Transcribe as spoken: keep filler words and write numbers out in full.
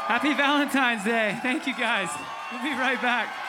Happy Valentine's Day. Thank you, guys. We'll be right back.